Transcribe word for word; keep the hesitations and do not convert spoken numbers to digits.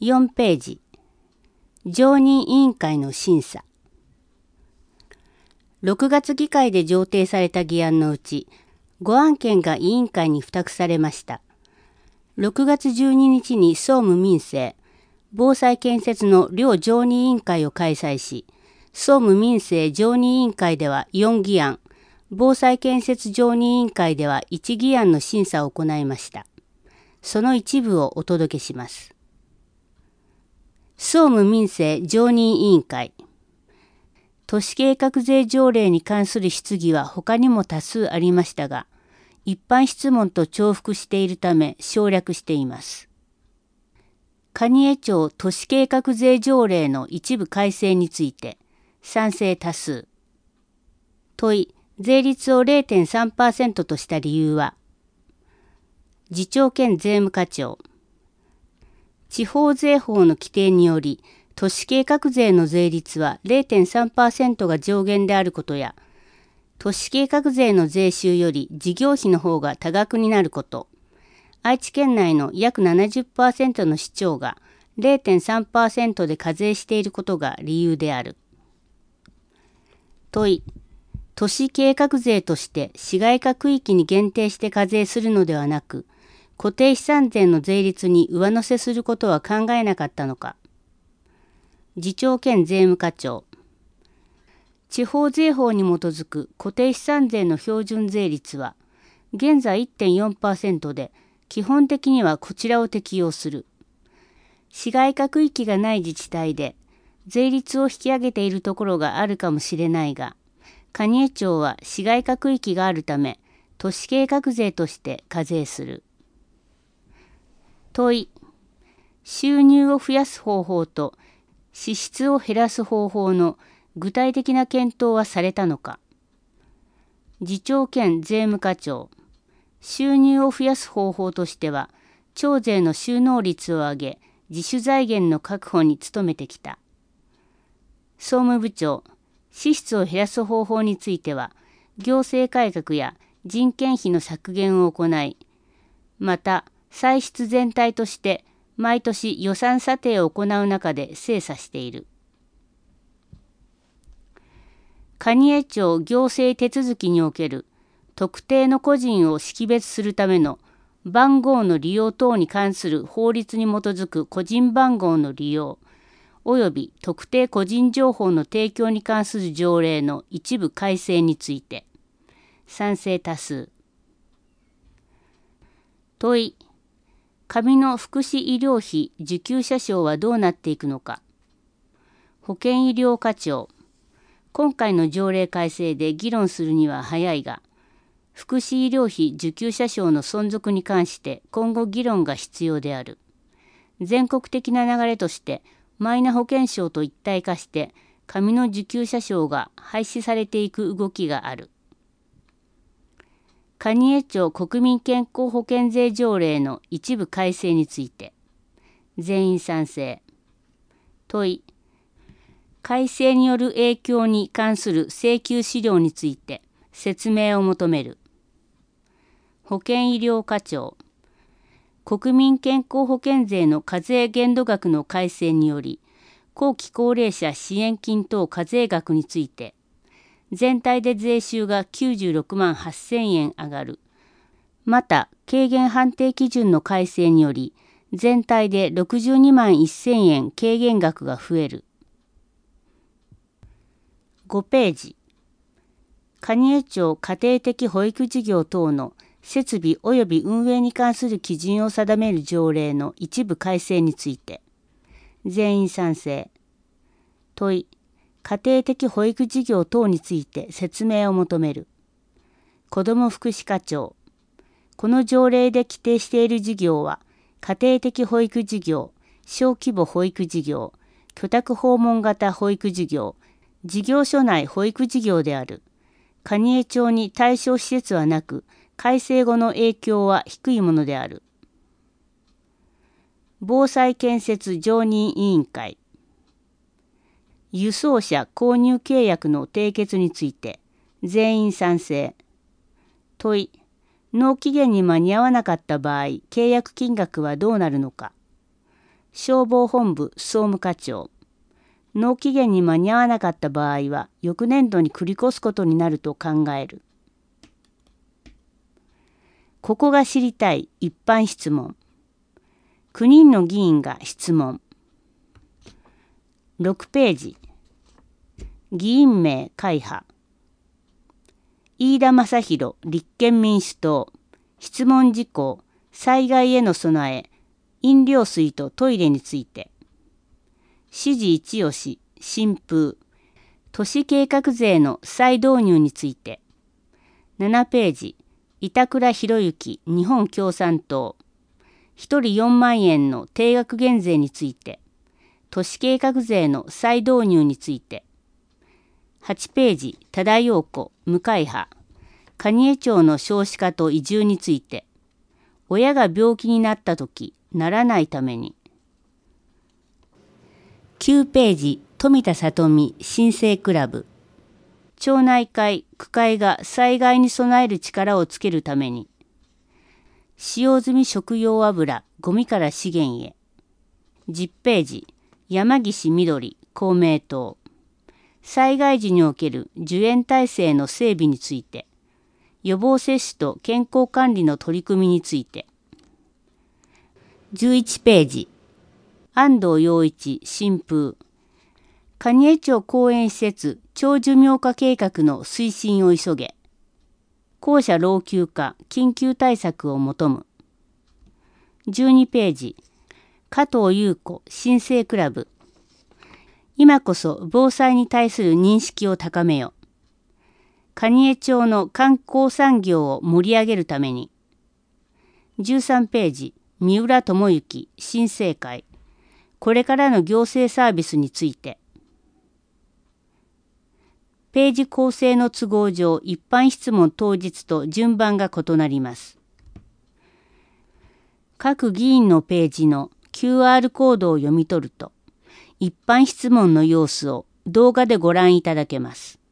よんページ、常任委員会の審査。ろくがつ議会で上呈された議案のうち、ご案件が委員会に付託されました。ろくがつじゅうににちに総務民政、防災建設の両常任委員会を開催し、総務民政常任委員会ではよん議案、防災建設常任委員会ではいち議案の審査を行いました。その一部をお届けします。総務民政常任委員会。都市計画税条例に関する質疑は他にも多数ありましたが、一般質問と重複しているため省略しています。蟹江町都市計画税条例の一部改正について、賛成多数。問い、税率を れいてんさんパーセント とした理由は、次長兼税務課長。地方税法の規定により、都市計画税の税率は れいてんさんパーセント が上限であることや、都市計画税の税収より事業費の方が多額になること、愛知県内の約 ななじゅっパーセント の市町が れいてんさんパーセント で課税していることが理由である。問い、都市計画税として市街化区域に限定して課税するのではなく、固定資産税の税率に上乗せすることは考えなかったのか。次長兼税務課長。地方税法に基づく固定資産税の標準税率は、現在 いってんよんパーセント で、基本的にはこちらを適用する。市街化区域がない自治体で、税率を引き上げているところがあるかもしれないが、蟹江町は市街化区域があるため、都市計画税として課税する。問い、収入を増やす方法と支出を減らす方法の具体的な検討はされたのか。次長兼税務課長。収入を増やす方法としては、町税の収納率を上げ、自主財源の確保に努めてきた。総務部長。支出を減らす方法については、行政改革や人件費の削減を行い、また、歳出全体として毎年予算査定を行う中で精査している。蟹江町行政手続きにおける特定の個人を識別するための番号の利用等に関する法律に基づく個人番号の利用及び特定個人情報の提供に関する条例の一部改正について、賛成多数。問い、紙の福祉医療費受給者証はどうなっていくのか。保健医療課長。今回の条例改正で議論するには早いが、福祉医療費受給者証の存続に関して今後議論が必要である。全国的な流れとしてマイナ保険証と一体化して紙の受給者証が廃止されていく動きがある。蟹江町国民健康保険税条例の一部改正について、全員賛成。問い、改正による影響に関する請求資料について説明を求める。保険医療課長。国民健康保険税の課税限度額の改正により、後期高齢者支援金等課税額について、全体で税収がきゅうじゅうろくまんはっせんえん上がる。また、軽減判定基準の改正により、全体でろくじゅうにまんせんえん軽減額が増える。ごページ。蟹江町家庭的保育事業等の設備及び運営に関する基準を定める条例の一部改正について、全員賛成。問い、家庭的保育事業等について説明を求める。子ども福祉課長。この条例で規定している事業は、家庭的保育事業、小規模保育事業、居宅訪問型保育事業、事業所内保育事業である。蟹江町に対象施設はなく、改正後の影響は低いものである。防災建設常任委員会。輸送車購入契約の締結について、全員賛成。問い、納期限に間に合わなかった場合、契約金額はどうなるのか。 消防本部総務課長。納期限に間に合わなかった場合は、翌年度に繰り越すことになると考える。ここが知りたい一般質問。きゅうにんの議員が質問。ろくページ。議員名会派。飯田正弘立憲民主党。質問事項。災害への備え。飲料水とトイレについて。指示一押し。新風。都市計画税の再導入について。ななページ。板倉博之日本共産党。ひとりよんまんえんの定額減税について。都市計画税の再導入について。はちページ。多田陽子無会派。蟹江町の少子化と移住について。親が病気になったとき、ならないために。きゅうページ。富田里美新生クラブ。町内会、区会が災害に備える力をつけるために。使用済み食用油、ゴミから資源へ。じゅっページ。山岸みどり公明党。災害時における受援体制の整備について。予防接種と健康管理の取り組みについて。じゅういちページ。安藤洋一新風。蟹江町公園施設長寿命化計画の推進を急げ。校舎老朽化緊急対策を求む。じゅうにページ。加藤優子新生クラブ。今こそ防災に対する認識を高めよ。蟹江町の観光産業を盛り上げるために。じゅうさんページ。三浦智之新生会。これからの行政サービスについて。ページ構成の都合上、一般質問当日と順番が異なります。各議員のページの キューアール コードを読み取ると、一般質問の様子を動画でご覧いただけます。